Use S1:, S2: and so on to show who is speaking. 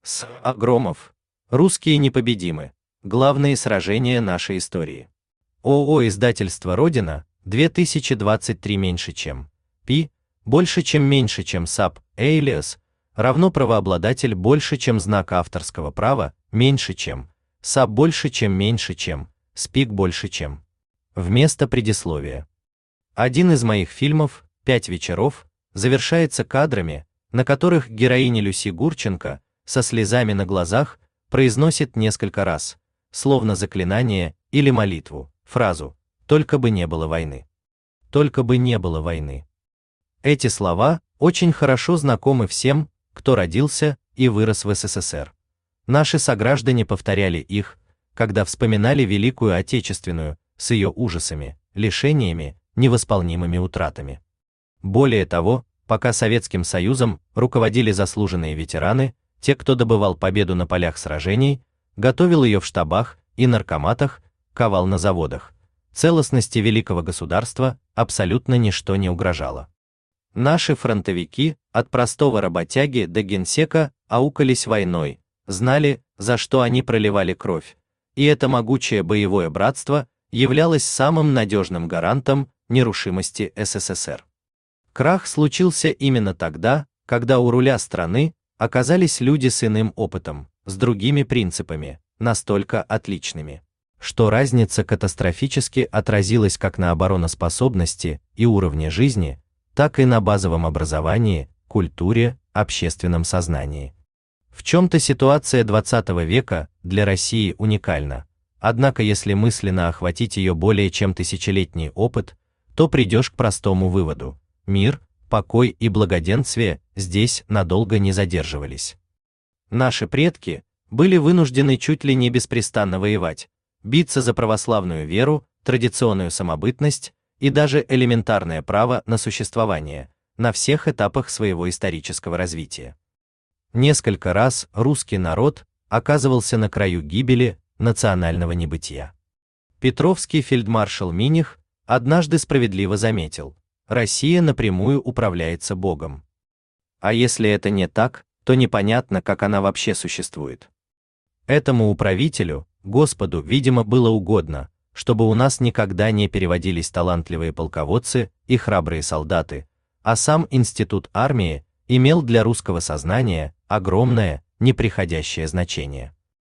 S1: С. Громов. Русские непобедимы. Главные сражения нашей истории. ООО «Издательство Родина», 2023 меньше чем. Пи, больше чем меньше чем САП, Элиас, равно правообладатель больше чем знак авторского права, меньше чем. САП больше чем меньше чем. СПИК больше чем. Вместо предисловия. Один из моих фильмов «Пять вечеров» завершается кадрами, на которых героиня Люси Гурченко со слезами на глазах произносит несколько раз, словно заклинание или молитву, фразу «Только бы не было войны». Только бы не было войны. Эти слова очень хорошо знакомы всем, кто родился и вырос в СССР. Наши сограждане повторяли их, когда вспоминали Великую Отечественную с ее ужасами, лишениями, невосполнимыми утратами. Более того, пока Советским Союзом руководили заслуженные ветераны, те, кто добывал победу на полях сражений, готовил ее в штабах и наркоматах, ковал на заводах, целостности великого государства абсолютно ничто не угрожало. Наши фронтовики, от простого работяги до генсека, аукались войной, знали, за что они проливали кровь, и это могучее боевое братство являлось самым надежным гарантом нерушимости СССР. Крах случился именно тогда, когда у руля страны оказались люди с иным опытом, с другими принципами, настолько отличными, что разница катастрофически отразилась как на обороноспособности и уровне жизни, так и на базовом образовании, культуре, общественном сознании. В чем-то ситуация 20 века для России уникальна, однако если мысленно охватить ее более чем тысячелетний опыт, то придешь к простому выводу: мир, покой и благоденствие здесь надолго не задерживались. Наши предки были вынуждены чуть ли не беспрестанно воевать, биться за православную веру, традиционную самобытность и даже элементарное право на существование на всех этапах своего исторического развития. Несколько раз русский народ оказывался на краю гибели, национального небытия. Петровский фельдмаршал Миних однажды справедливо заметил: Россия напрямую управляется Богом. А если это не так, то непонятно, как она вообще существует. Этому управителю, Господу, видимо, было угодно, чтобы у нас никогда не переводились талантливые полководцы и храбрые солдаты, а сам институт армии имел для русского сознания огромное, неприходящее значение.